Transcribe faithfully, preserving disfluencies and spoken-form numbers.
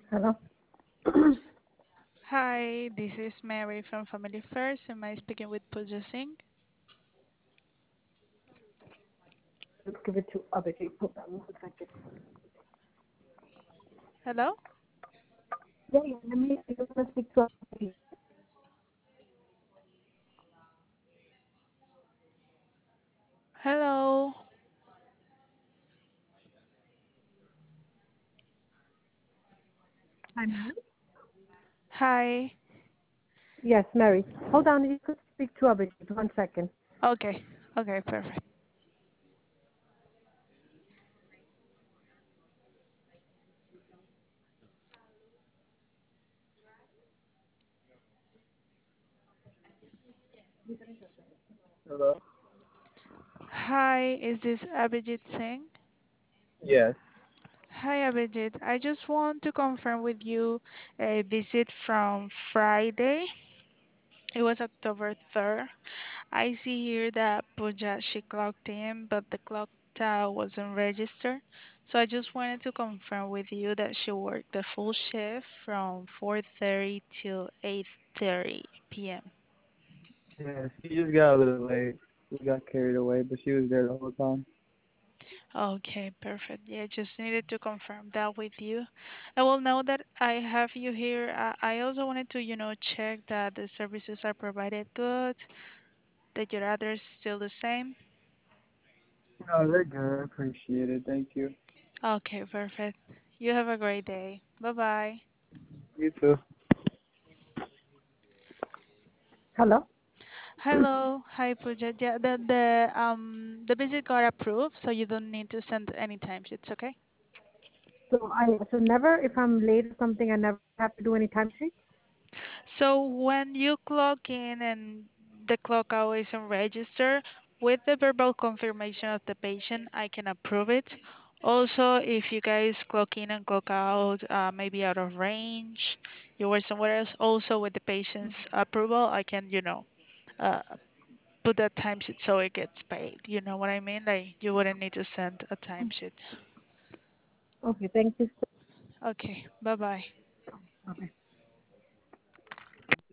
Hello. Hi, this is Mary from Family First. Am I speaking with Pooja Singh? Let's give it to Abhijit. Hold on one second. Hello? Yeah, yeah. Let me. I just want to speak to Abhijit. Hello? Hi, Mary. Hi. Yes, Mary. Hold on. You could speak to Abhijit. One second. Okay, okay, perfect. Hello? Hi, is this Abhijit Singh? Yes. Hi, Abhijit. I just want to confirm with you a visit from Friday. It was October third. I see here that Pooja, she clocked in, but the clock tile wasn't registered. So I just wanted to confirm with you that she worked the full shift from four thirty till eight thirty p m. Yeah, she just got a little late. She got carried away, but she was there the whole time. Okay, perfect. Yeah, just needed to confirm that with you. I will know that I have you here. Uh, I also wanted to, you know, check that the services are provided good, that your address is still the same. No, they're good. I appreciate it. Thank you. Okay, perfect. You have a great day. Bye bye. You too. Hello. Hello, hi Pooja. Yeah, the the um the visit got approved, so you don't need to send any timesheets, okay? So I so never if I'm late or something, I never have to do any time sheet. So when you clock in and the clock out isn't registered, with the verbal confirmation of the patient, I can approve it. Also, if you guys clock in and clock out, uh, maybe out of range, you were somewhere else, also with the patient's approval, I can, you know, uh, put that timesheet so it gets paid. You know what I mean? Like you wouldn't need to send a timesheet. Okay. Thank you. Okay, bye bye. Okay.